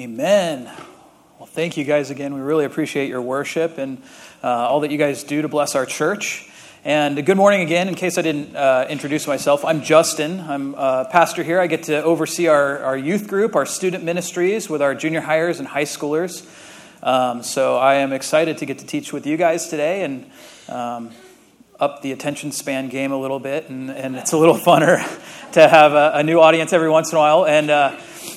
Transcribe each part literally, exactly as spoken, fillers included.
Amen. Well, thank you guys again. We really appreciate your worship and uh, all that you guys do to bless our church. And good morning again. In case I didn't uh, introduce myself, I'm Justin. I'm a pastor here. I get to oversee our, our youth group, our student ministries with our junior hires and high schoolers. Um, so I am excited to get to teach with you guys today and um, up the attention span game a little bit. And, and it's a little funner to have a, a new audience every once in a while. And uh,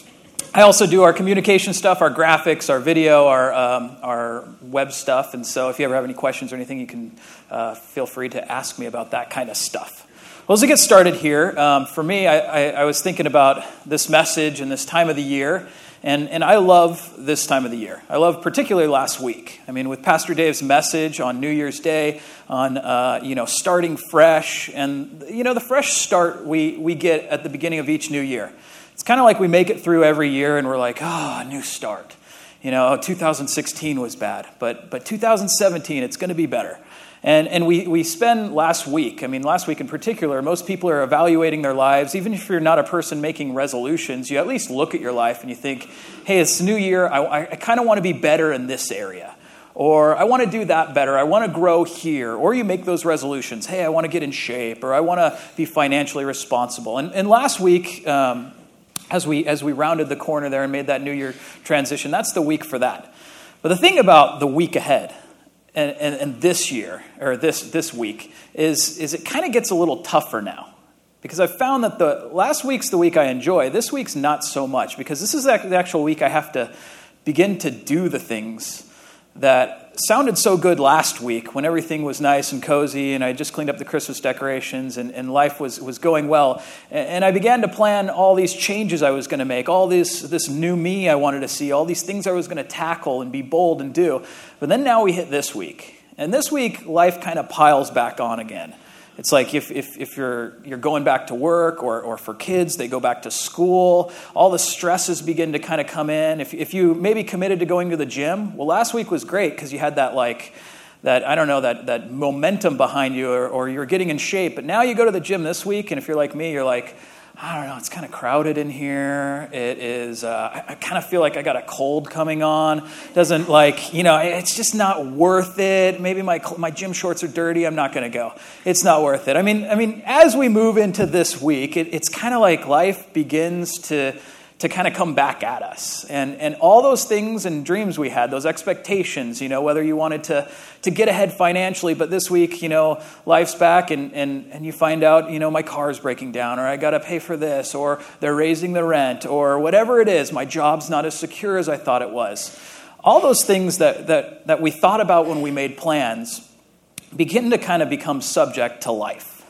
I also do our communication stuff, our graphics, our video, our um, our web stuff. And so if you ever have any questions or anything, you can uh, feel free to ask me about that kind of stuff. Well, as we get started here, um, for me, I, I, I was thinking about this message and this time of the year. And, and I love this time of the year. I love particularly last week. I mean, with Pastor Dave's message on New Year's Day, on, uh, you know, starting fresh. And, you know, the fresh start we, we get at the beginning of each new year. It's kind of like we make it through every year and we're like, oh, a new start. You know, two thousand sixteen was bad, but but two thousand seventeen, it's going to be better. And and we, we spend last week, I mean, last week in particular, most people are evaluating their lives. Even if you're not a person making resolutions, you at least look at your life and you think, hey, it's a new year. I, I kind of want to be better in this area. Or I want to do that better. I want to grow here. Or you make those resolutions. Hey, I want to get in shape. Or I want to be financially responsible. And, and last week, um, As we as we rounded the corner there and made that New Year transition, that's the week for that. But the thing about the week ahead and, and, and this year, or this this week, is, is it kind of gets a little tougher now. Because I've found that the last week's the week I enjoy. This week's not so much. Because this is the actual week I have to begin to do the things that sounded so good last week when everything was nice and cozy and I just cleaned up the Christmas decorations and, and life was, was going well. And, and I began to plan all these changes I was going to make, all this, this new me I wanted to see, all these things I was going to tackle and be bold and do. But then now we hit this week. And this week, life kind of piles back on again. It's like if if, if you're you're going back to work or, or for kids, they go back to school. All the stresses begin to kind of come in. If if you maybe committed to going to the gym, well, last week was great because you had that like, that, I don't know, that, that momentum behind you or, or you're getting in shape. But now you go to the gym this week, and if you're like me, you're like, I don't know, it's kind of crowded in here. It is, uh, I, I kind of feel like I got a cold coming on. Doesn't like, you know, it's just not worth it. Maybe my my gym shorts are dirty. I'm not going to go. It's not worth it. I mean, I mean, as we move into this week, it, it's kind of like life begins to to kind of come back at us. And and all those things and dreams we had, those expectations, you know, whether you wanted to to get ahead financially, but this week, you know, life's back and and, and you find out, you know, my car's breaking down or I got to pay for this or they're raising the rent or whatever it is, my job's not as secure as I thought it was. All those things that that that we thought about when we made plans begin to kind of become subject to life.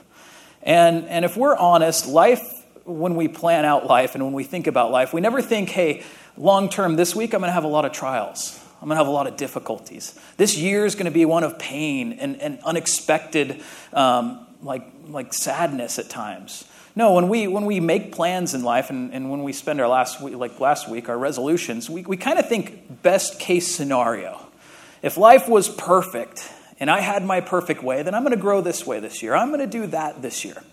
And and if we're honest, life, when we plan out life and when we think about life, we never think, hey, long term this week I'm going to have a lot of trials. I'm going to have a lot of difficulties. This year is going to be one of pain and, and unexpected um, like like sadness at times. No, when we when we make plans in life and, and when we spend our last week, like last week, our resolutions, we, we kind of think best case scenario. If life was perfect and I had my perfect way, then I'm going to grow this way this year. I'm going to do that this year.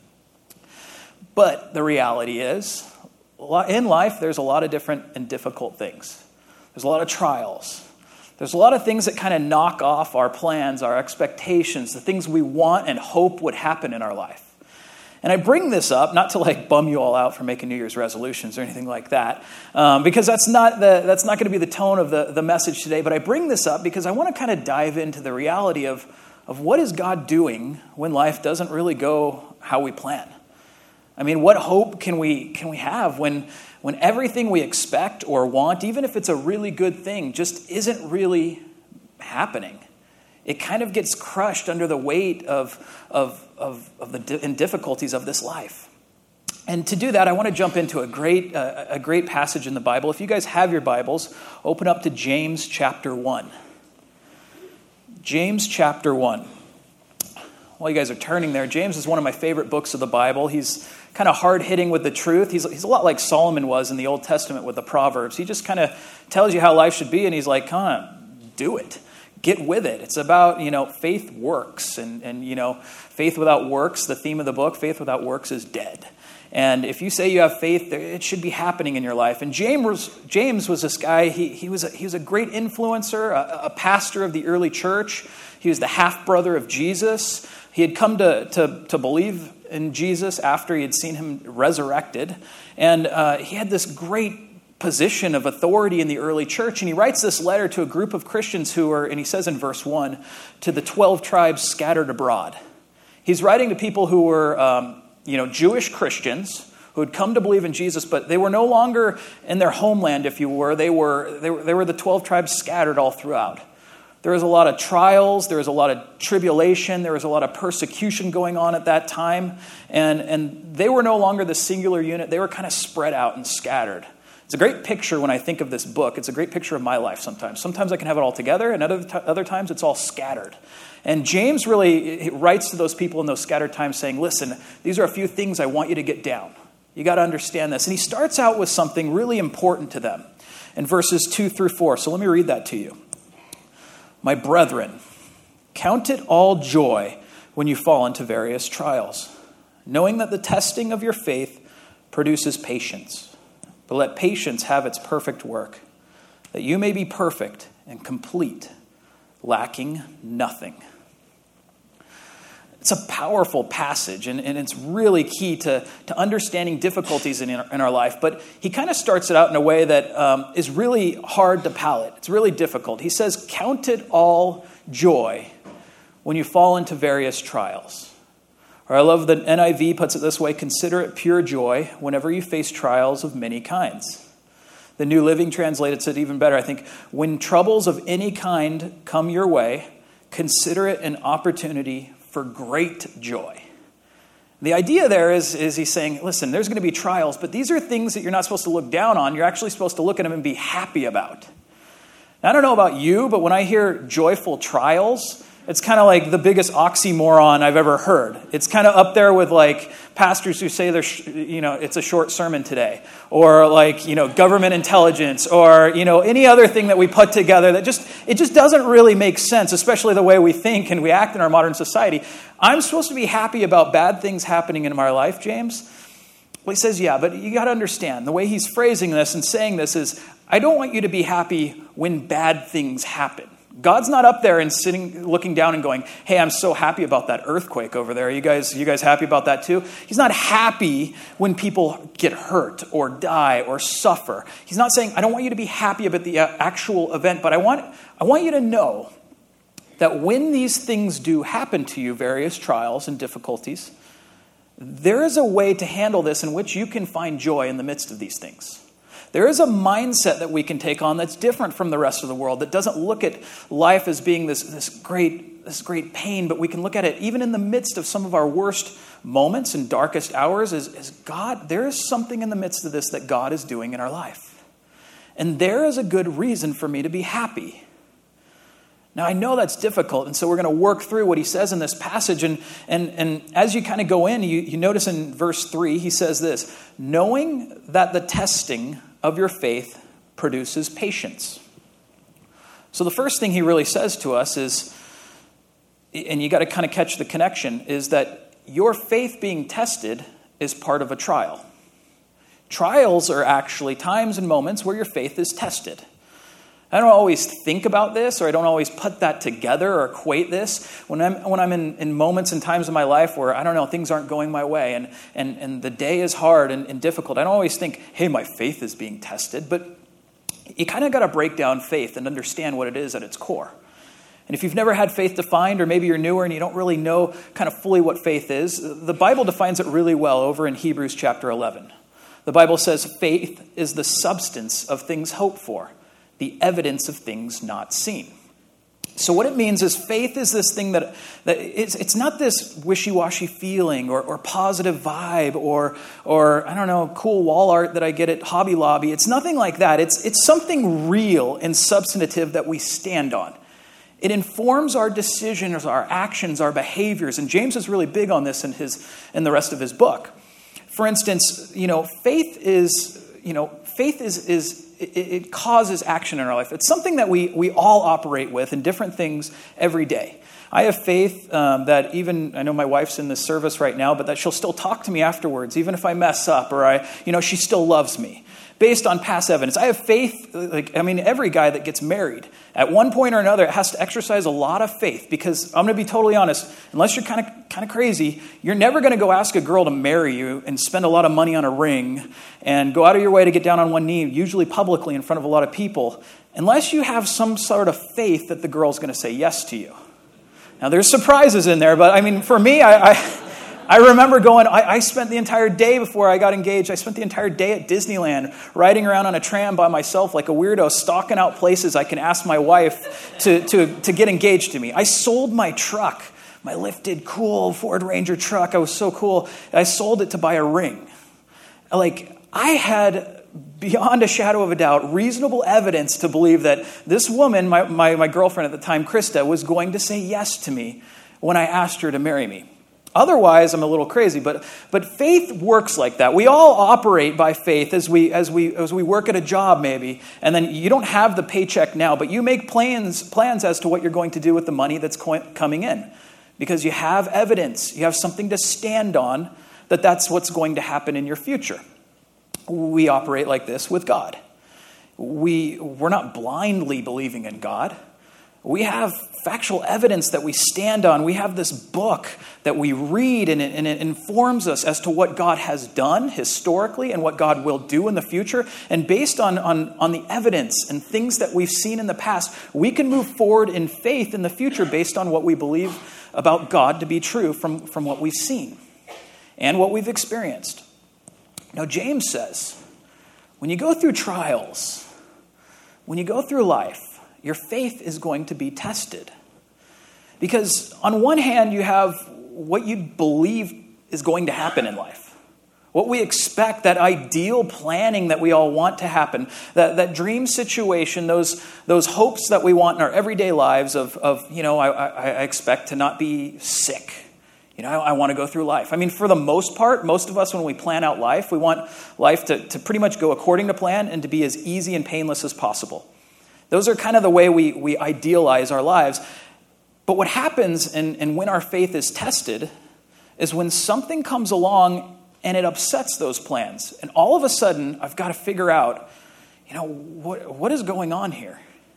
But the reality is, in life, there's a lot of different and difficult things. There's a lot of trials. There's a lot of things that kind of knock off our plans, our expectations, the things we want and hope would happen in our life. And I bring this up, not to like bum you all out for making New Year's resolutions or anything like that, um, because that's not the that's not going to be the tone of the, the message today. But I bring this up because I want to kind of dive into the reality of, of what is God doing when life doesn't really go how we plan. I mean, what hope can we can we have when when everything we expect or want, even if it's a really good thing, just isn't really happening? It kind of gets crushed under the weight of of of, of the di- and difficulties of this life. And to do that, I want to jump into a great uh, a great passage in the Bible. If you guys have your Bibles, open up to James chapter one. James chapter one. While you guys are turning there, James is one of my favorite books of the Bible. He's kind of hard-hitting with the truth. He's, he's a lot like Solomon was in the Old Testament with the Proverbs. He just kind of tells you how life should be, and he's like, come on, do it. Get with it. It's about, you know, faith works. And, and, you know, faith without works, the theme of the book, faith without works is dead. And if you say you have faith, it should be happening in your life. And James was, James was this guy, he, he, was a, he was a great influencer, a, a pastor of the early church. He was the half-brother of Jesus. He had come to, to, to believe in Jesus after he had seen him resurrected. And uh, he had this great position of authority in the early church. And he writes this letter to a group of Christians who are, and he says in verse one, to the twelve tribes scattered abroad. He's writing to people who were, um, you know, Jewish Christians who had come to believe in Jesus, but they were no longer in their homeland, if you were. They were, they were, they were the twelve tribes scattered all throughout. There was a lot of trials, there was a lot of tribulation, there was a lot of persecution going on at that time, and, and they were no longer the singular unit. They were kind of spread out and scattered. It's a great picture when I think of this book. It's a great picture of my life sometimes. Sometimes I can have it all together, and other, t- other times it's all scattered. And James really writes to those people in those scattered times saying, listen, these are a few things I want you to get down. You got to understand this. And he starts out with something really important to them in verses two through four. So let me read that to you. My brethren, count it all joy when you fall into various trials, knowing that the testing of your faith produces patience. But let patience have its perfect work, that you may be perfect and complete, lacking nothing. It's a powerful passage, and, and it's really key to, to understanding difficulties in, in our life. But he kind of starts it out in a way that um, is really hard to palate. It's really difficult. He says, count it all joy when you fall into various trials. Or I love that N I V puts it this way, consider it pure joy whenever you face trials of many kinds. The New Living Translated said even better, I think, when troubles of any kind come your way, consider it an opportunity for great joy. The idea there is, is he's saying, listen, there's going to be trials, but these are things that you're not supposed to look down on. You're actually supposed to look at them and be happy about. Now, I don't know about you, but when I hear joyful trials, it's kind of like the biggest oxymoron I've ever heard. It's kind of up there with like pastors who say they're, sh- you know, it's a short sermon today, or like, you know, government intelligence, or, you know, any other thing that we put together that just, it just doesn't really make sense, especially the way we think and we act in our modern society. I'm supposed to be happy about bad things happening in my life, James? Well, he says, yeah, but you got to understand the way he's phrasing this and saying this is, I don't want you to be happy when bad things happen. God's not up there and sitting, looking down and going, hey, I'm so happy about that earthquake over there. Are you guys, you guys happy about that too? He's not happy when people get hurt or die or suffer. He's not saying, I don't want you to be happy about the actual event, but I want, I want you to know that when these things do happen to you, various trials and difficulties, there is a way to handle this in which you can find joy in the midst of these things. There is a mindset that we can take on that's different from the rest of the world, that doesn't look at life as being this, this great, this great pain, but we can look at it even in the midst of some of our worst moments and darkest hours as, as God, there is something in the midst of this that God is doing in our life. And there is a good reason for me to be happy. Now, I know that's difficult, and so we're going to work through what he says in this passage. And, and, and as you kind of go in, you, you notice in verse three, he says this, knowing that the testing of your faith produces patience. So the first thing he really says to us is, and you got to kind of catch the connection, is that your faith being tested is part of a trial. Trials are actually times and moments where your faith is tested. I don't always think about this, or I don't always put that together or equate this. When I'm when I'm in, in moments and times in my life where, I don't know, things aren't going my way and, and, and the day is hard and, and difficult, I don't always think, hey, my faith is being tested. But you kind of got to break down faith and understand what it is at its core. And if you've never had faith defined, or maybe you're newer and you don't really know kind of fully what faith is, the Bible defines it really well over in Hebrews chapter eleven. The Bible says faith is the substance of things hoped for, the evidence of things not seen. So what it means is faith is this thing that, that it's, it's not this wishy-washy feeling or, or positive vibe or, or, I don't know, cool wall art that I get at Hobby Lobby. It's nothing like that. It's, it's something real and substantive that we stand on. It informs our decisions, our actions, our behaviors. And James is really big on this in his in the rest of his book. For instance, you know, faith is, you know, faith is is It, it causes action in our life. It's something that we, we all operate with in different things every day. I have faith um, that even, I know my wife's in this service right now, but that she'll still talk to me afterwards, even if I mess up, or I, you know, she still loves me, based on past evidence. I have faith, like, I mean, every guy that gets married, at one point or another, has to exercise a lot of faith, because I'm going to be totally honest, unless you're kind of kind of crazy, you're never going to go ask a girl to marry you and spend a lot of money on a ring and go out of your way to get down on one knee, usually publicly in front of a lot of people, unless you have some sort of faith that the girl's going to say yes to you. Now, there's surprises in there, but I mean, for me, I... I I remember going, I, I spent the entire day before I got engaged, I spent the entire day at Disneyland riding around on a tram by myself like a weirdo, stalking out places I can ask my wife to, to, to get engaged to me. I sold my truck, my lifted, cool Ford Ranger truck. I was so cool. I sold it to buy a ring. Like, I had, beyond a shadow of a doubt, reasonable evidence to believe that this woman, my, my, my girlfriend at the time, Krista, was going to say yes to me when I asked her to marry me. Otherwise, I'm a little crazy, but but faith works like that. We all operate by faith as we as we as we work at a job, maybe, and then you don't have the paycheck now, but you make plans plans as to what you're going to do with the money that's co- coming in, because you have evidence, you have something to stand on that that's what's going to happen in your future. We operate like this with God. We we're not blindly believing in God. We have factual evidence that we stand on. We have this book that we read, and it, and it informs us as to what God has done historically and what God will do in the future. And based on, on, on the evidence and things that we've seen in the past, we can move forward in faith in the future based on what we believe about God to be true from, from what we've seen and what we've experienced. Now, James says, when you go through trials, when you go through life, your faith is going to be tested. Because on one hand, you have what you believe is going to happen in life. What we expect, that ideal planning that we all want to happen, that, that dream situation, those, those hopes that we want in our everyday lives of, of you know, I, I, I expect to not be sick. You know, I, I want to go through life. I mean, for the most part, most of us, when we plan out life, we want life to, to pretty much go according to plan and to be as easy and painless as possible. Those are kind of the way we, we idealize our lives. But what happens, and, and when our faith is tested, is when something comes along and it upsets those plans. And all of a sudden, I've got to figure out, you know, what what is going on here?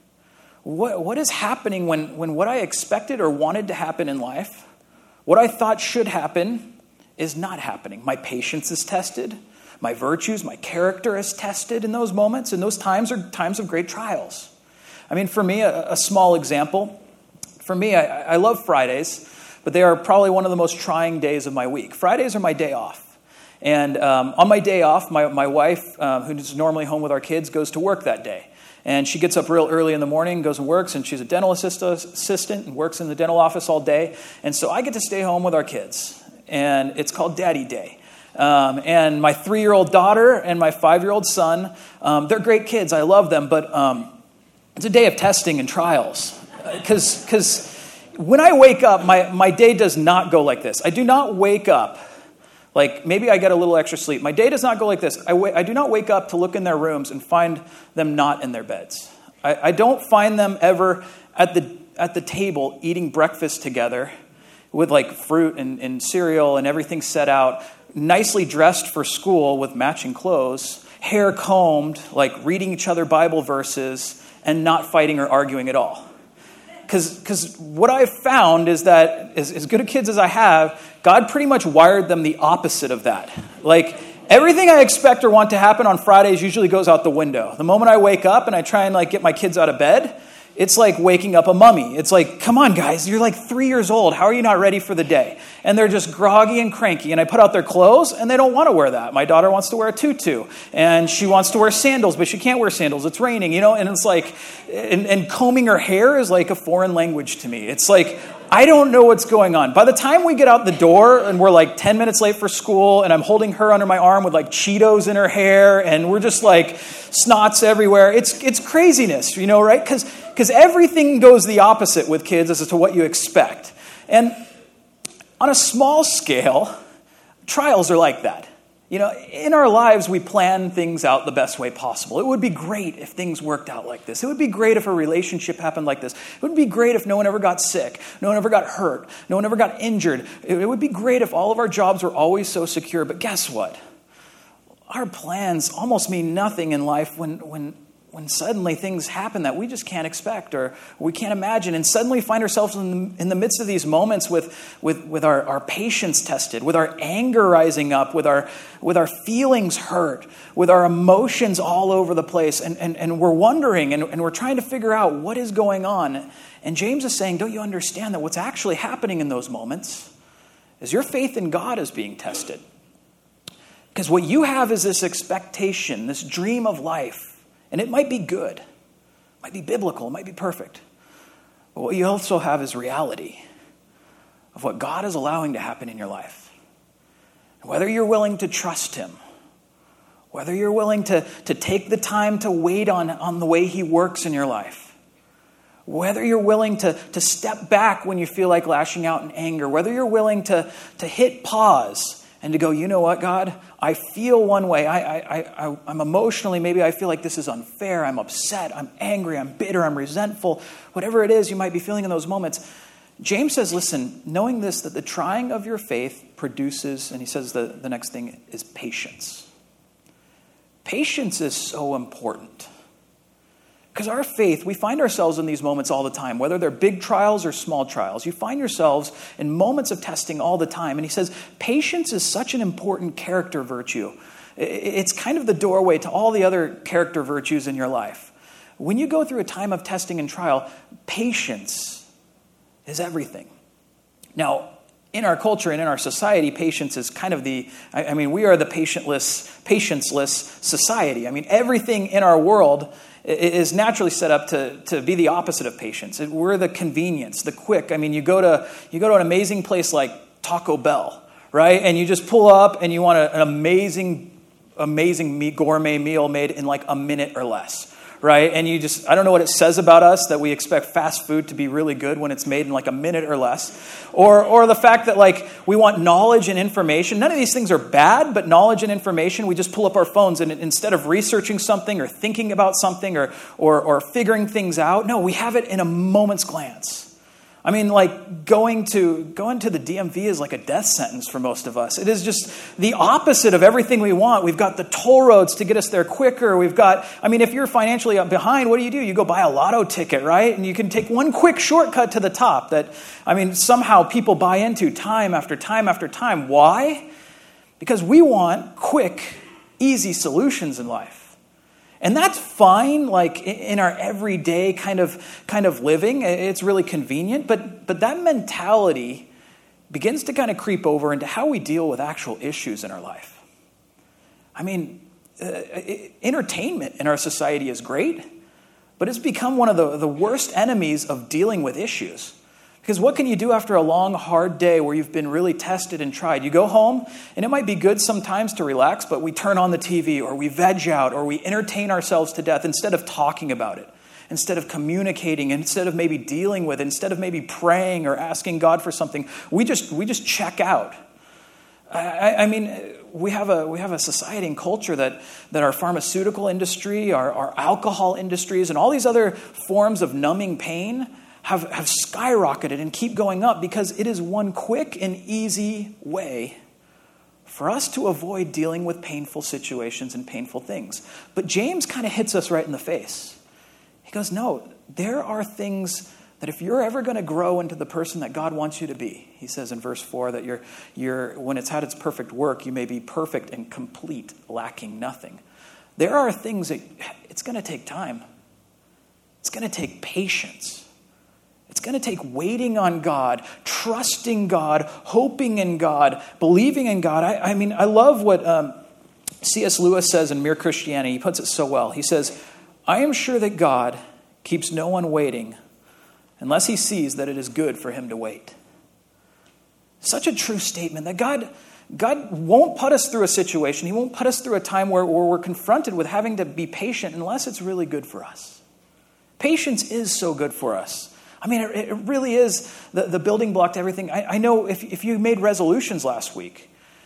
What What is happening when, when what I expected or wanted to happen in life, what I thought should happen, is not happening? My patience is tested. My virtues, my character is tested in those moments. And those times are times of great trials. I mean, for me, a, a small example. For me, I, I love Fridays, but they are probably one of the most trying days of my week. Fridays are my day off. And um, on my day off, my, my wife, um, who's normally home with our kids, goes to work that day. And she gets up real early in the morning, goes and works, and she's a dental assist- assistant and works in the dental office all day. And so I get to stay home with our kids. And it's called Daddy Day. Um, and my three-year-old daughter and my five-year-old son, um, they're great kids. I love them, but um, it's a day of testing and trials. Because because when I wake up, my, my day does not go like this. I do not wake up, like maybe I get a little extra sleep. My day does not go like this. I, wa- I do not wake up to look in their rooms and find them not in their beds. I, I don't find them ever at the at the table eating breakfast together with like fruit and, and cereal and everything set out, nicely dressed for school with matching clothes, hair combed, like reading each other Bible verses, and not fighting or arguing at all. Because because what I've found is that, as, as good a kids as I have, God pretty much wired them the opposite of that. Like, everything I expect or want to happen on Fridays usually goes out the window. The moment I wake up and I try and like get my kids out of bed, it's like waking up a mummy. It's like, come on, guys, you're like three years old. How are you not ready for the day? And they're just groggy and cranky. And I put out their clothes, and they don't want to wear that. My daughter wants to wear a tutu, and she wants to wear sandals, but she can't wear sandals. It's raining, you know? And it's like, and, and combing her hair is like a foreign language to me. It's like, I don't know what's going on. By the time we get out the door, and we're like ten minutes late for school, and I'm holding her under my arm with like Cheetos in her hair, and we're just like snots everywhere. It's it's craziness, you know, right? Because Because everything goes the opposite with kids as to what you expect. And on a small scale, trials are like that. You know, in our lives, we plan things out the best way possible. It would be great if things worked out like this. It would be great if a relationship happened like this. It would be great if no one ever got sick, no one ever got hurt, no one ever got injured. It would be great if all of our jobs were always so secure. But guess what? Our plans almost mean nothing in life when, when, when suddenly things happen that we just can't expect or we can't imagine. And suddenly find ourselves in the, in the midst of these moments with, with, with our, our patience tested, with our anger rising up, with our, with our feelings hurt, with our emotions all over the place. And, and, and we're wondering and, and we're trying to figure out what is going on. And James is saying, don't you understand that what's actually happening in those moments is your faith in God is being tested? Because what you have is this expectation, this dream of life. And it might be good, it might be biblical, it might be perfect. But what you also have is reality of what God is allowing to happen in your life. Whether you're willing to trust him, whether you're willing to, to take the time to wait on, on the way he works in your life, whether you're willing to, to step back when you feel like lashing out in anger, whether you're willing to, to hit pause and to go, you know what, God, I feel one way. I, I, I, I'm emotionally, maybe I feel like this is unfair. I'm upset. I'm angry. I'm bitter. I'm resentful. Whatever it is you might be feeling in those moments. James says, listen, knowing this, that the trying of your faith produces, and he says the, the next thing is patience. Patience is so important. Because our faith, we find ourselves in these moments all the time, whether they're big trials or small trials. You find yourselves in moments of testing all the time. And he says, patience is such an important character virtue. It's kind of the doorway to all the other character virtues in your life. When you go through a time of testing and trial, patience is everything. Now, in our culture and in our society, patience is kind of the, I, I mean, we are the patientless, patienceless society. I mean, everything in our world is naturally set up to, to be the opposite of patience. We're the convenience, the quick. I mean, you go to you go to an amazing place like Taco Bell, right? And you just pull up and you want a, an amazing, amazing meat, gourmet meal made in like a minute or less, right? And you just, I don't know what it says about us that we expect fast food to be really good when it's made in like a minute or less. Or or the fact that like we want knowledge and information. None of these things are bad, but knowledge and information, we just pull up our phones and instead of researching something or thinking about something or or, or figuring things out, no, we have it in a moment's glance. I mean, like going to going to the D M V is like a death sentence for most of us. It is just the opposite of everything we want. We've got the toll roads to get us there quicker. We've got, I mean, if you're financially behind, what do you do? You go buy a lotto ticket, right? And you can take one quick shortcut to the top that, I mean, somehow people buy into time after time after time. Why? Because we want quick, easy solutions in life. And that's fine, like in our everyday kind of kind of living. It's really convenient. But but that mentality begins to kind of creep over into how we deal with actual issues in our life. I mean, uh, entertainment in our society is great, but it's become one of the, the worst enemies of dealing with issues. Because what can you do after a long, hard day where you've been really tested and tried? You go home, and it might be good sometimes to relax, but we turn on the T V, or we veg out, or we entertain ourselves to death instead of talking about it, instead of communicating, instead of maybe dealing with it, instead of maybe praying or asking God for something. We just we just check out. I, I mean, we have a we have a society and culture that that our pharmaceutical industry, our, our alcohol industries, and all these other forms of numbing pain Have, have skyrocketed and keep going up because it is one quick and easy way for us to avoid dealing with painful situations and painful things. But James kind of hits us right in the face. He goes, no, there are things that if you're ever going to grow into the person that God wants you to be, he says in verse four that you're, you're when it's had its perfect work, you may be perfect and complete, lacking nothing. There are things that it's going to take time. It's going to take patience. It's going to take waiting on God, trusting God, hoping in God, believing in God. I, I mean, I love what um, C S Lewis says in Mere Christianity. He puts it so well. He says, I am sure that God keeps no one waiting unless he sees that it is good for him to wait. Such a true statement that God, God won't put us through a situation. He won't put us through a time where, where we're confronted with having to be patient unless it's really good for us. Patience is so good for us. I mean, it, it really is the, the building block to everything. I, I know if, if you made resolutions last week,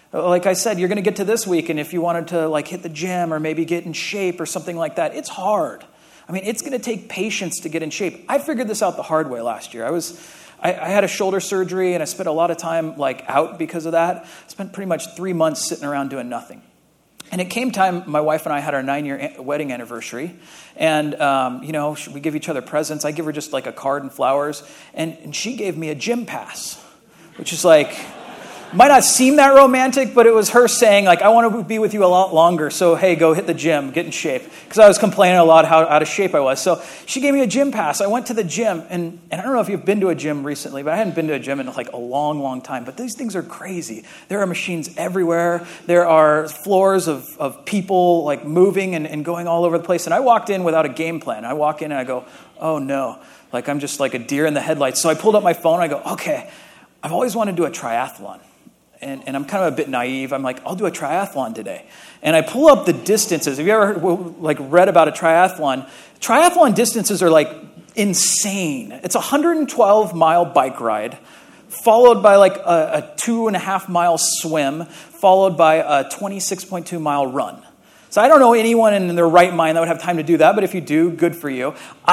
Like I said, you're going to get to this week, and if you wanted to like hit the gym or maybe get in shape or something like that, it's hard. I mean, it's going to take patience to get in shape. I figured this out the hard way last year. I was, I, I had a shoulder surgery, and I spent a lot of time like out because of that. I spent pretty much three months sitting around doing nothing. And it came time, my wife and I had our nine-year wedding anniversary. And, um, you know, we give each other presents. I give her just like a card and flowers. And, and she gave me a gym pass, which is like, might not seem that romantic, but it was her saying, like, I want to be with you a lot longer. So, hey, go hit the gym, get in shape. Because I was complaining a lot how out of shape I was. So she gave me a gym pass. I went to the gym. And, and I don't know if you've been to a gym recently, but I hadn't been to a gym in like a long, long time. But these things are crazy. There are machines everywhere. There are floors of, of people like moving and, and going all over the place. And I walked in without a game plan. I walk in and I go, oh, no. Like, I'm just like a deer in the headlights. So I pulled up my phone. And I go, okay, I've always wanted to do a triathlon. And, and I'm kind of a bit naive. I'm like, I'll do a triathlon today. And I pull up the distances. Have you ever like read about a triathlon? Triathlon distances are like insane. It's a one hundred twelve mile bike ride, followed by like a, a two and a half mile swim, followed by a twenty-six point two mile run. So I don't know anyone in their right mind that would have time to do that, but if you do, good for you.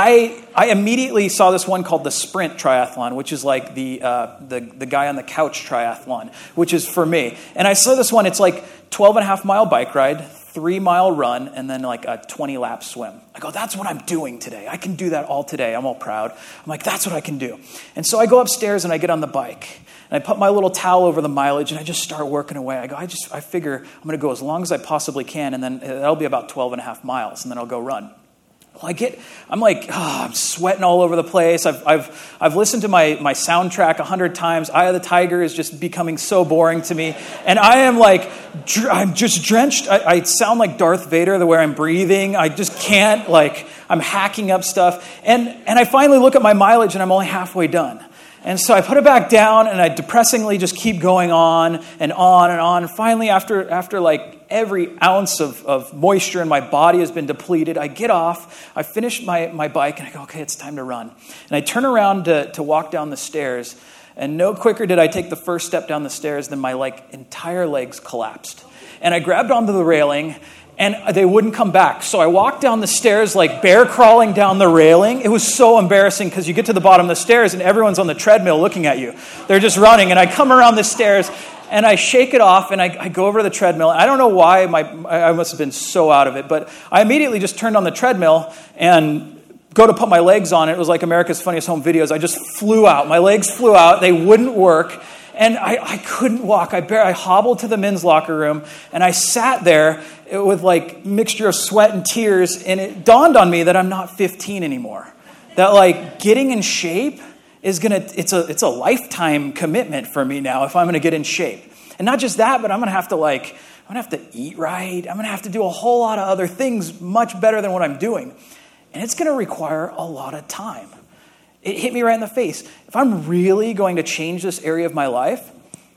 I I immediately saw this one called the Sprint Triathlon, which is like the uh, the the guy on the couch triathlon, which is for me. And I saw this one. It's like twelve and a half mile bike ride, three mile run, and then like a twenty lap swim. I go, that's what I'm doing today. I can do that all today. I'm all proud. I'm like, that's what I can do. And so I go upstairs and I get on the bike. And I put my little towel over the mileage, and I just start working away. I go, I just, I figure I'm going to go as long as I possibly can, and then that'll be about twelve and a half miles, and then I'll go run. Well, I get, I'm like, oh, I'm sweating all over the place. I've, I've, I've listened to my, my soundtrack a hundred times. Eye of the Tiger is just becoming so boring to me. And I am like, dr- I'm just drenched. I, I sound like Darth Vader the way I'm breathing. I just can't, like, I'm hacking up stuff. And, and I finally look at my mileage, and I'm only halfway done. And so I put it back down, and I depressingly just keep going on and on and on. And finally, after after like every ounce of, of moisture in my body has been depleted, I get off, I finish my, my bike, and I go, okay, it's time to run. And I turn around to, to walk down the stairs, and no quicker did I take the first step down the stairs than my like entire legs collapsed. And I grabbed onto the railing, and they wouldn't come back. So I walked down the stairs like bear crawling down the railing. It was so embarrassing because you get to the bottom of the stairs and everyone's on the treadmill looking at you. They're just running. And I come around the stairs and I shake it off and I, I go over to the treadmill. I don't know why. My I must have been so out of it. But I immediately just turned on the treadmill and go to put my legs on it. It was like America's Funniest Home Videos. I just flew out. My legs flew out. They wouldn't work. And I, I couldn't walk. I bar- I hobbled to the men's locker room, and I sat there with like mixture of sweat and tears, and it dawned on me that I'm not fifteen anymore. That like getting in shape is gonna it's a it's a lifetime commitment for me now if I'm gonna get in shape. And not just that, but I'm gonna have to like I'm gonna have to eat right. I'm gonna have to do a whole lot of other things much better than what I'm doing, and it's gonna require a lot of time. It hit me right in the face. If I'm really going to change this area of my life,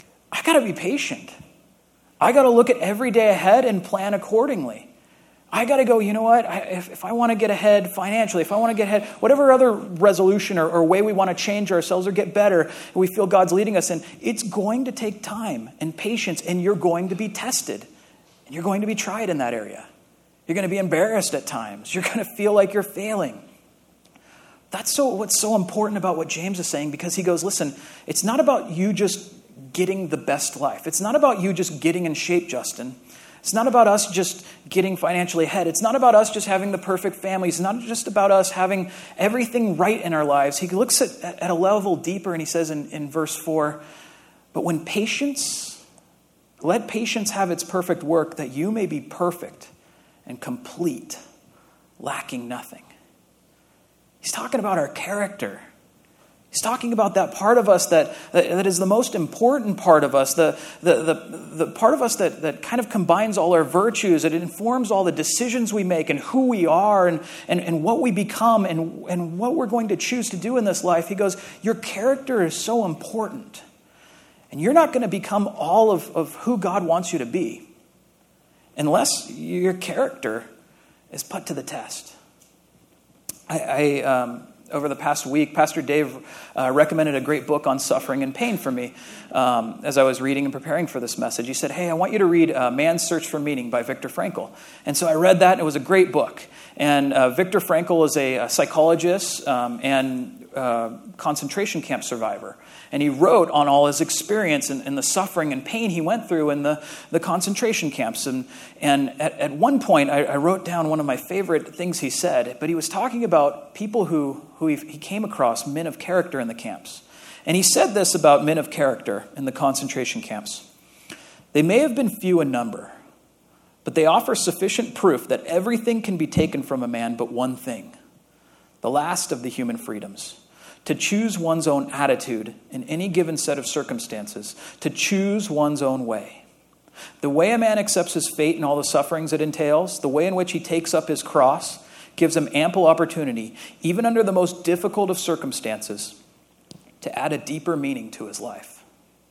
I got to be patient. I got to look at every day ahead and plan accordingly. I got to go, you know what? I, if, if I want to get ahead financially, if I want to get ahead, whatever other resolution or, or way we want to change ourselves or get better, and we feel God's leading us in, it's going to take time and patience, and you're going to be tested. And you're going to be tried in that area. You're going to be embarrassed at times. You're going to feel like you're failing. That's so what's so important about what James is saying, because he goes, listen, it's not about you just getting the best life. It's not about you just getting in shape, Justin. It's not about us just getting financially ahead. It's not about us just having the perfect family. It's not just about us having everything right in our lives. He looks at, at a level deeper, and he says in, in verse four, but when patience, let patience have its perfect work, that you may be perfect and complete, lacking nothing. He's talking about our character. He's talking about that part of us that, that, that is the most important part of us, the, the, the, the part of us that, that kind of combines all our virtues, and it informs all the decisions we make and who we are and, and, and what we become and, and what we're going to choose to do in this life. He goes, your character is so important. And you're not going to become all of, of who God wants you to be unless your character is put to the test. I, I um, over the past week, Pastor Dave uh, recommended a great book on suffering and pain for me um, as I was reading and preparing for this message. He said, hey, I want you to read uh, Man's Search for Meaning by Viktor Frankl. And so I read that, and it was a great book. And uh, Viktor Frankl is a, a psychologist um, and uh, concentration camp survivor. And he wrote on all his experience and, and the suffering and pain he went through in the, the concentration camps. And, and at, at one point, I, I wrote down one of my favorite things he said. But he was talking about people who, who he, he came across, men of character in the camps. And he said this about men of character in the concentration camps. They may have been few in number, but they offer sufficient proof that everything can be taken from a man but one thing, the last of the human freedoms. To choose one's own attitude in any given set of circumstances, to choose one's own way. The way a man accepts his fate and all the sufferings it entails, the way in which he takes up his cross, gives him ample opportunity, even under the most difficult of circumstances, to add a deeper meaning to his life.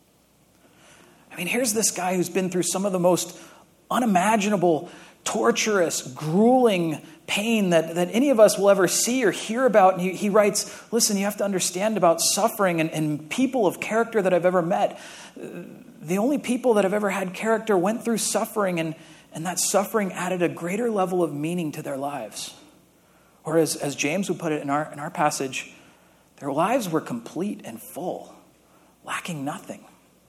I mean, here's this guy who's been through some of the most unimaginable, torturous, grueling pain that, that any of us will ever see or hear about. And he, he writes, listen, you have to understand about suffering and, and people of character that I've ever met. The only people that have ever had character went through suffering, and, and that suffering added a greater level of meaning to their lives. Or as, as James would put it in our, in our passage, their lives were complete and full, lacking nothing.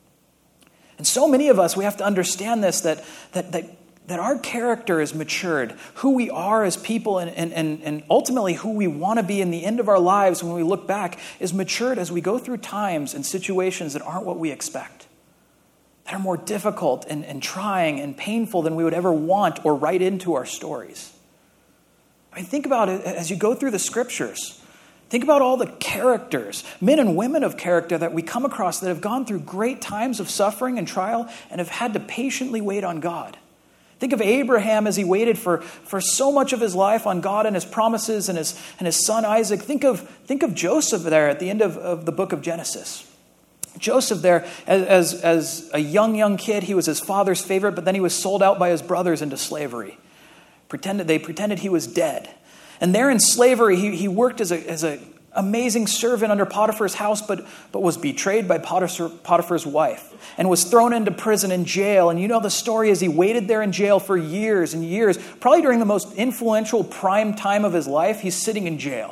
And so many of us, we have to understand this, that that that that our character is matured, who we are as people, and, and, and ultimately who we want to be in the end of our lives when we look back is matured as we go through times and situations that aren't what we expect, that are more difficult and, and trying and painful than we would ever want or write into our stories. I mean, think about it as you go through the scriptures. Think about all the characters, men and women of character that we come across that have gone through great times of suffering and trial and have had to patiently wait on God. Think of Abraham as he waited for, for so much of his life on God and his promises and his, and his son Isaac. Think of, think of Joseph there at the end of, of the book of Genesis. Joseph there, as, as, as a young, young kid, he was his father's favorite, but then he was sold out by his brothers into slavery. Pretended They pretended he was dead. And there in slavery, he, he worked as a as a amazing servant under Potiphar's house, but, but was betrayed by Potiphar, Potiphar's wife and was thrown into prison and jail. And you know the story is he waited there in jail for years and years. Probably during the most influential prime time of his life, he's sitting in jail,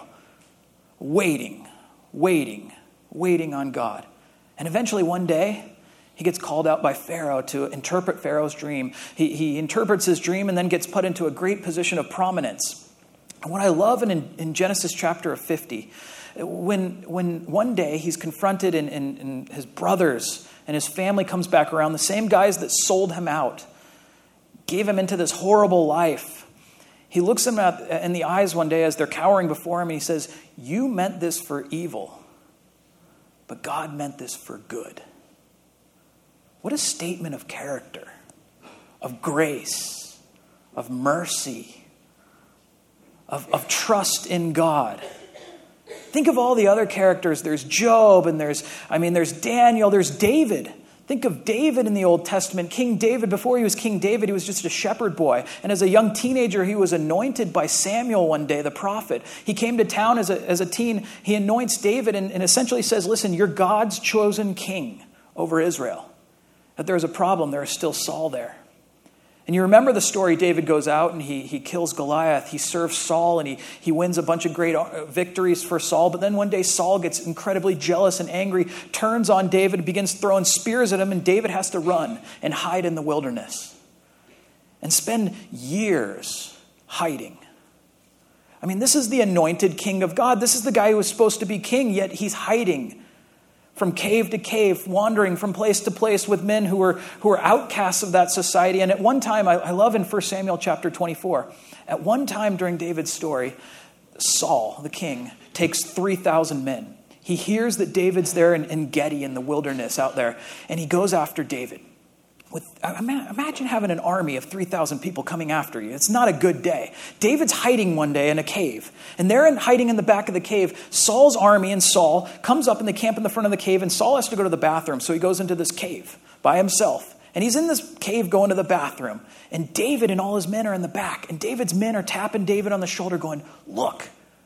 waiting, waiting, waiting on God. And eventually one day, he gets called out by Pharaoh to interpret Pharaoh's dream. He, he interprets his dream and then gets put into a great position of prominence. And what I love in, in Genesis chapter fifty, when when one day he's confronted and, and, and his brothers and his family comes back around, the same guys that sold him out, gave him into this horrible life. He looks them in the eyes one day as they're cowering before him and he says, you meant this for evil, but God meant this for good. What a statement of character, of grace, of mercy, Of, of trust in God. Think of all the other characters. There's Job and there's, I mean, there's Daniel, there's David. Think of David in the Old Testament. King David, before he was King David, he was just a shepherd boy. And as a young teenager, he was anointed by Samuel one day, the prophet. He came to town as a, as a teen. He anoints David and, and essentially says, listen, you're God's chosen king over Israel. But there's a problem. There is still Saul there. And you remember the story, David goes out and he, he kills Goliath. He serves Saul and he, he wins a bunch of great victories for Saul. But then one day Saul gets incredibly jealous and angry, turns on David, begins throwing spears at him, and David has to run and hide in the wilderness and spend years hiding. I mean, this is the anointed king of God. This is the guy who was supposed to be king, yet he's hiding from cave to cave, wandering from place to place with men who were who were outcasts of that society. And at one time, I, I love in First Samuel chapter twenty-four, at one time during David's story, Saul, the king, takes three thousand men. He hears that David's there in, in Gedi in the wilderness out there, and he goes after David. With, imagine having an army of three thousand people coming after you. It's not a good day. David's hiding one day in a cave. And they're in, hiding in the back of the cave. Saul's army and Saul comes up and they camp in the front of the cave. And Saul has to go to the bathroom. So he goes into this cave by himself. And he's in this cave going to the bathroom. And David and all his men are in the back. And David's men are tapping David on the shoulder going, look,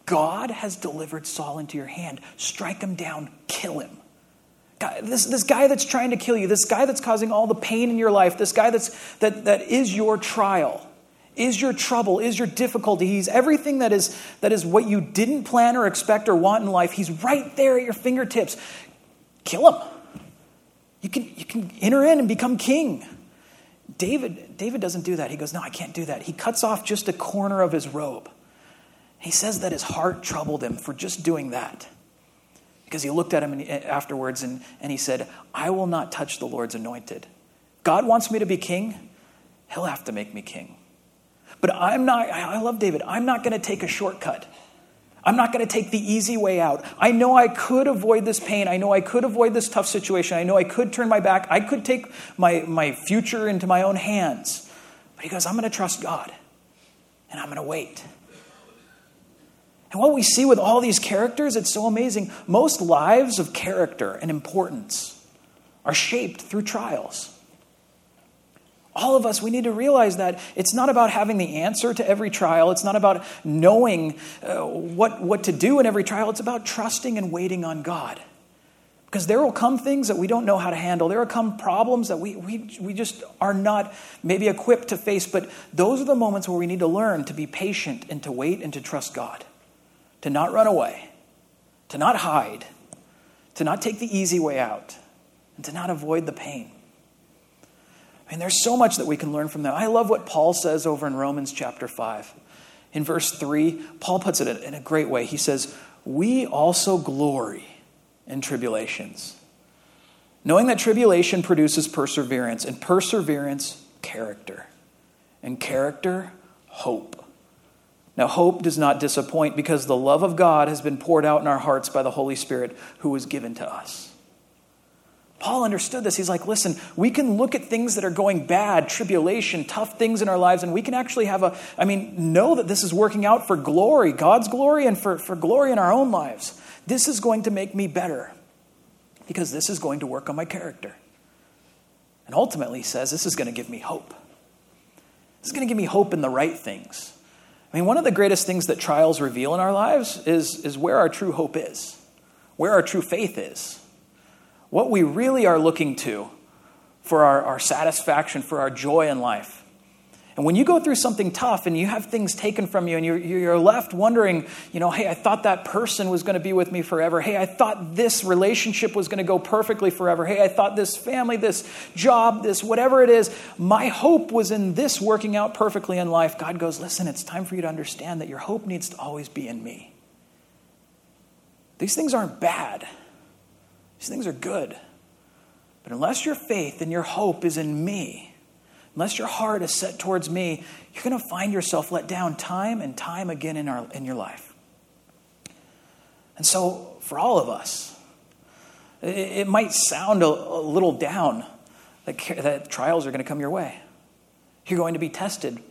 God has delivered Saul into your hand. Strike him down, kill him. God, this, this guy that's trying to kill you, this guy that's causing all the pain in your life, this guy that's that that is your trial, is your trouble, is your difficulty. He's everything that is that is what you didn't plan or expect or want in life. He's right there at your fingertips. Kill him. You can you can enter in and become king. David, David doesn't do that. He goes, no, I can't do that. He cuts off just a corner of his robe. He says that his heart troubled him for just doing that. Because he looked at him afterwards and, and he said, I will not touch the Lord's anointed. God wants me to be king. He'll have to make me king. But I'm not, I love David. I'm not going to take a shortcut. I'm not going to take the easy way out. I know I could avoid this pain. I know I could avoid this tough situation. I know I could turn my back. I could take my, my future into my own hands. But he goes, I'm going to trust God. And I'm going to wait. And what we see with all these characters, it's so amazing. Most lives of character and importance are shaped through trials. All of us, we need to realize that it's not about having the answer to every trial. It's not about knowing uh, what, what to do in every trial. It's about trusting and waiting on God. Because there will come things that we don't know how to handle. There will come problems that we, we, we just are not maybe equipped to face. But those are the moments where we need to learn to be patient and to wait and to trust God. To not run away. To not hide. To not take the easy way out. And to not avoid the pain. I mean, there's so much that we can learn from them. I love what Paul says over in Romans chapter five. In verse three, Paul puts it in a great way. He says, we also glory in tribulations, knowing that tribulation produces perseverance, and perseverance, character, and character, hope. Now, hope does not disappoint because the love of God has been poured out in our hearts by the Holy Spirit who was given to us. Paul understood this. He's like, listen, we can look at things that are going bad, tribulation, tough things in our lives, and we can actually have a, I mean, know that this is working out for glory, God's glory, and for, for glory in our own lives. This is going to make me better because this is going to work on my character. And ultimately, he says, this is going to give me hope. This is going to give me hope in the right things. I mean, one of the greatest things that trials reveal in our lives is, is where our true hope is, where our true faith is. What we really are looking to for our, our satisfaction, for our joy in life. And when you go through something tough and you have things taken from you and you're, you're left wondering, you know, hey, I thought that person was going to be with me forever. Hey, I thought this relationship was going to go perfectly forever. Hey, I thought this family, this job, this whatever it is, my hope was in this working out perfectly in life. God goes, listen, it's time for you to understand that your hope needs to always be in me. These things aren't bad. These things are good. But unless your faith and your hope is in me, unless your heart is set towards me, you're going to find yourself let down time and time again in our in your life. And so for all of us, it, it might sound a, a little down that, that trials are going to come your way. You're going to be tested.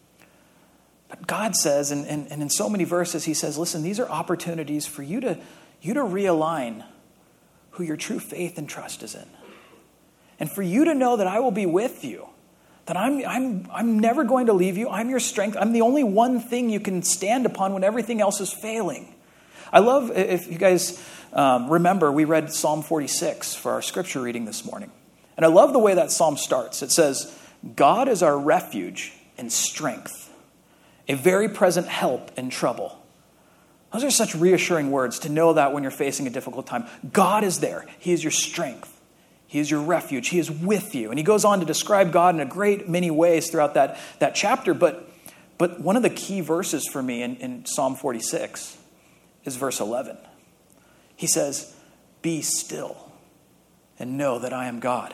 But God says, and, and, and in so many verses, he says, listen, these are opportunities for you to, you to realign who your true faith and trust is in. And for you to know that I will be with you, that I'm, I'm, I'm never going to leave you. I'm your strength. I'm the only one thing you can stand upon when everything else is failing. I love, if you guys um, remember, we read Psalm forty-six for our scripture reading this morning. And I love the way that psalm starts. It says, God is our refuge and strength, a very present help in trouble. Those are such reassuring words to know that when you're facing a difficult time. God is there. He is your strength. He is your refuge. He is with you. And he goes on to describe God in a great many ways throughout that, that chapter. But, but one of the key verses for me in, in Psalm forty-six is verse eleven. He says, be still and know that I am God.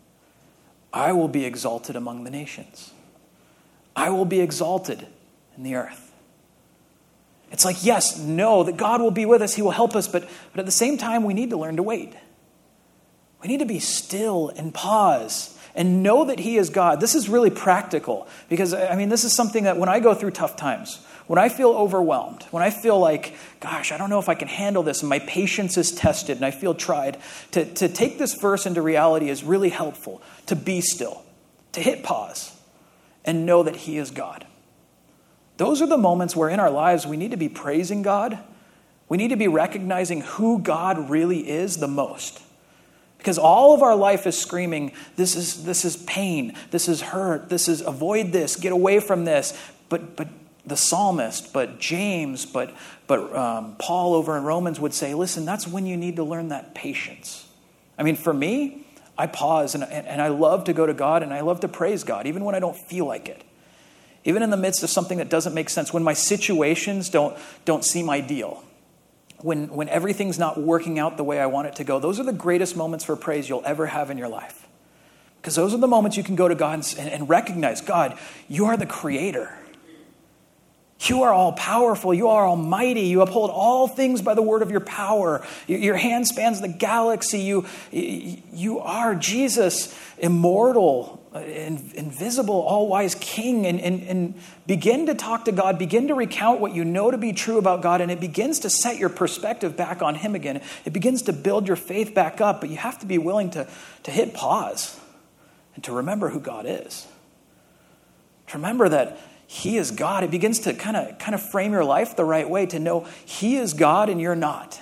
I will be exalted among the nations. I will be exalted in the earth. It's like, yes, know that God will be with us. He will help us. But, but at the same time, we need to learn to wait. We need to be still and pause and know that he is God. This is really practical because, I mean, this is something that when I go through tough times, when I feel overwhelmed, when I feel like, gosh, I don't know if I can handle this and my patience is tested and I feel tried, to, to take this verse into reality is really helpful. To be still, to hit pause and know that he is God. Those are the moments where in our lives we need to be praising God. We need to be recognizing who God really is the most. Because all of our life is screaming, this is this is pain, this is hurt, this is avoid this, get away from this. But but the psalmist, but James, but but um, Paul over in Romans would say, listen, that's when you need to learn that patience. I mean, for me, I pause and, and, and I love to go to God and I love to praise God, even when I don't feel like it. Even in the midst of something that doesn't make sense, when my situations don't don't seem ideal. When, when everything's not working out the way I want it to go, those are the greatest moments for praise you'll ever have in your life. Because those are the moments you can go to God and, and recognize, God, you are the creator. You are all powerful. You are almighty. You uphold all things by the word of your power. Your hand spans the galaxy. You, you are Jesus, immortal, invisible, all-wise King. And, and, and begin to talk to God. Begin to recount what you know to be true about God. And it begins to set your perspective back on him again. It begins to build your faith back up. But you have to be willing to, to hit pause and to remember who God is. To remember that he is God. It begins to kind of kind of frame your life the right way, to know he is God and you're not.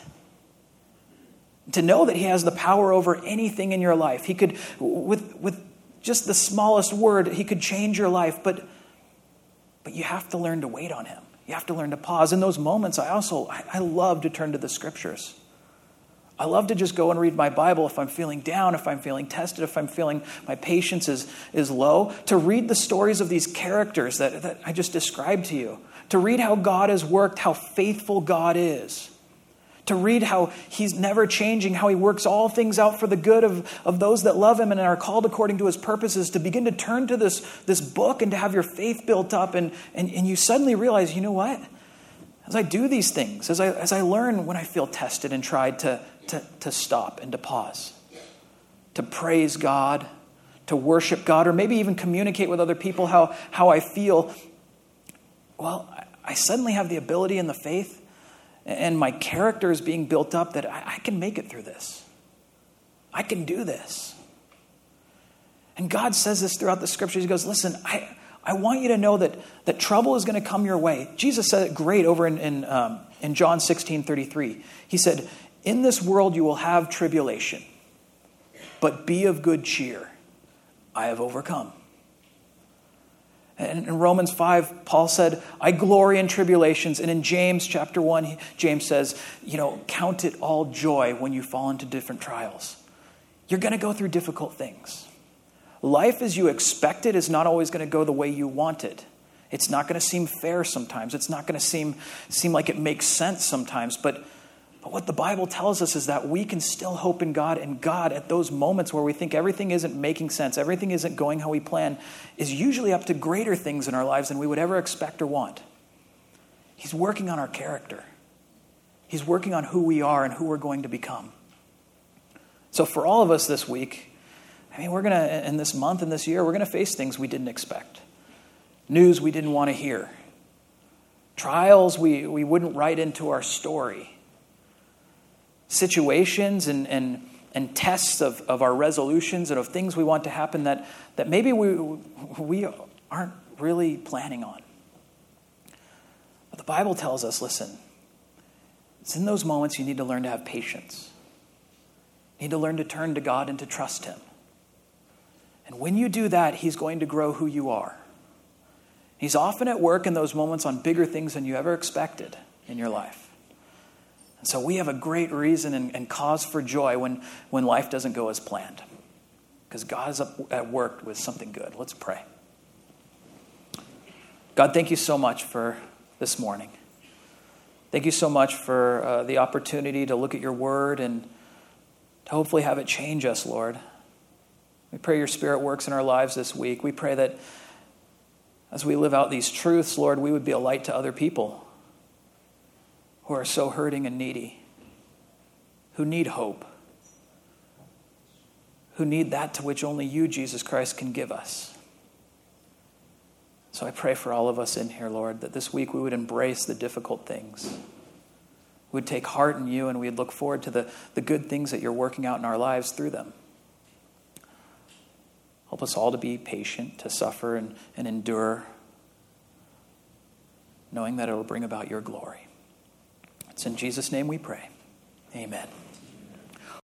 To know that he has the power over anything in your life. He could, with, with just the smallest word, he could change your life. But, but you have to learn to wait on him. You have to learn to pause. In those moments, I also, I, I love to turn to the scriptures. I love to just go and read my Bible if I'm feeling down, if I'm feeling tested, if I'm feeling my patience is, is low. To read the stories of these characters that, that I just described to you. To read how God has worked, how faithful God is. To read how he's never changing, how he works all things out for the good of, of those that love him and are called according to his purposes. To begin to turn to this, this book and to have your faith built up. And, and, and you suddenly realize, you know what? As I do these things, as I, as I learn when I feel tested and tried to To, to stop and to pause, to praise God, to worship God, or maybe even communicate with other people how, how I feel. Well, I suddenly have the ability and the faith, and my character is being built up that I, I can make it through this. I can do this. And God says this throughout the scriptures. He goes, listen, I, I want you to know that, that trouble is going to come your way. Jesus said it great over in, in, um, in John sixteen thirty-three. He said, in this world you will have tribulation, but be of good cheer. I have overcome. And in Romans five, Paul said, I glory in tribulations. And in James chapter one, James says, you know, count it all joy when you fall into different trials. You're going to go through difficult things. Life as you expect it is not always going to go the way you want it. It's not going to seem fair sometimes. It's not going to seem, seem like it makes sense sometimes. But But what the Bible tells us is that we can still hope in God, and God at those moments where we think everything isn't making sense, everything isn't going how we plan, is usually up to greater things in our lives than we would ever expect or want. He's working on our character. He's working on who we are and who we're going to become. So for all of us this week, I mean, we're going to, in this month and this year, we're going to face things we didn't expect. News we didn't want to hear. Trials we, we wouldn't write into our story. Situations and, and, and tests of, of our resolutions and of things we want to happen that, that maybe we, we aren't really planning on. But the Bible tells us, listen, it's in those moments you need to learn to have patience. You need to learn to turn to God and to trust him. And when you do that, he's going to grow who you are. He's often at work in those moments on bigger things than you ever expected in your life. And so we have a great reason and, and cause for joy when, when life doesn't go as planned. Because God is up at work with something good. Let's pray. God, thank you so much for this morning. Thank you so much for uh, the opportunity to look at your word and to hopefully have it change us, Lord. We pray your Spirit works in our lives this week. We pray that as we live out these truths, Lord, we would be a light to other people who are so hurting and needy, who need hope, who need that to which only you, Jesus Christ, can give us. So I pray for all of us in here, Lord, that this week we would embrace the difficult things. We would take heart in you and we'd look forward to the, the good things that you're working out in our lives through them. Help us all to be patient, to suffer and, and endure. knowing that it will bring about your glory. It's in Jesus' name we pray. Amen.